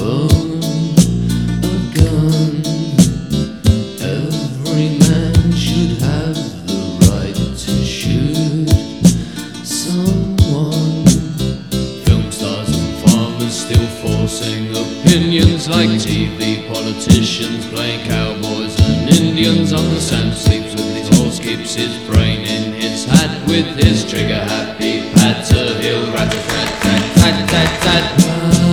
own a gun. Every man should have the right to shoot someone. Film stars and farmers still forcing opinions like TV politicians playing cowboys and Indians. On the sand sleeps with his horse, keeps his brain in his hat with his trigger happy patter. He'll rat-a-tat-tat-tat-tat-tat.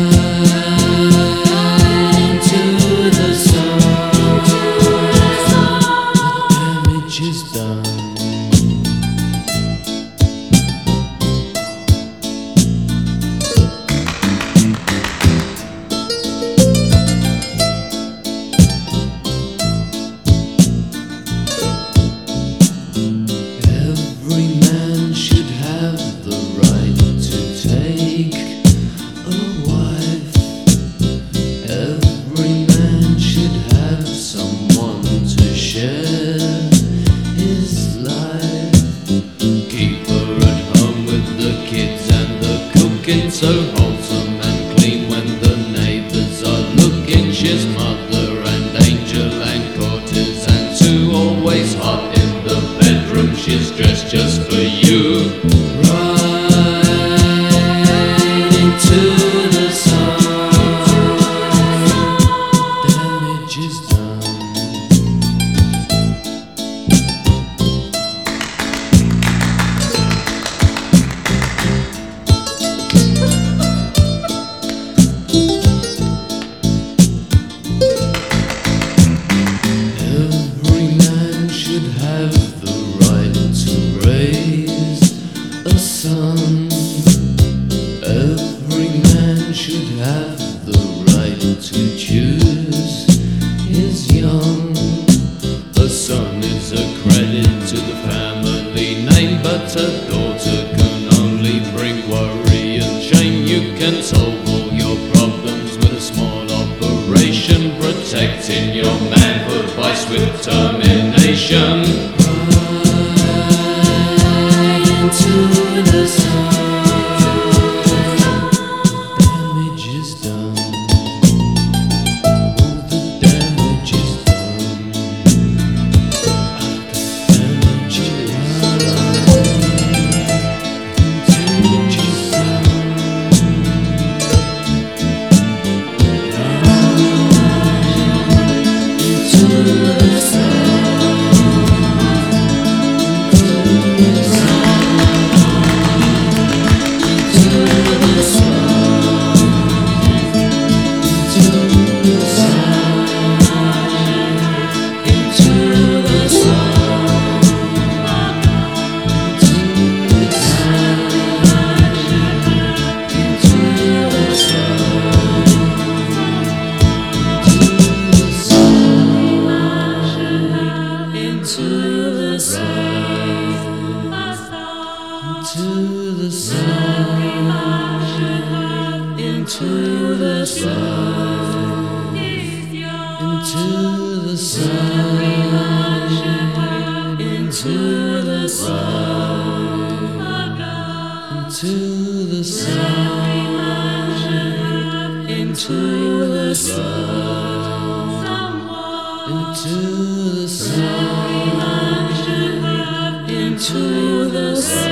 So wholesome and clean when the neighbors are looking. She's mother and angel and courtesan too. Always hot in the bedroom, she's dressed just for you. Right into the sun, damage is done. Every man should have the right to choose his young. A son is a credit to the family name, but a daughter can only bring worry and shame. You can solve all your problems with a small operation, protecting your manhood by swift termination. Right into the sun. Into the sun, into the sun, into the sun, into the sun, into the sun, into the sun, into the sun.